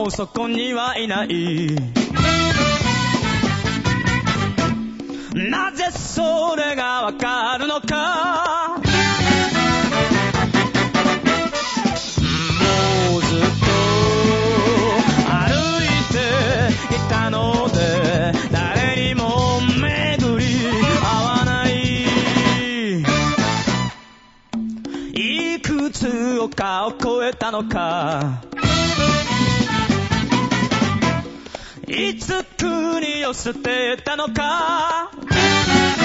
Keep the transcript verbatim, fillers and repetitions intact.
もうそこにはいない。なぜそれがわかるのか。もうずっと歩いていたので誰にも巡り合わない。いくつ丘を越えたのか。いつ国を捨てたのか。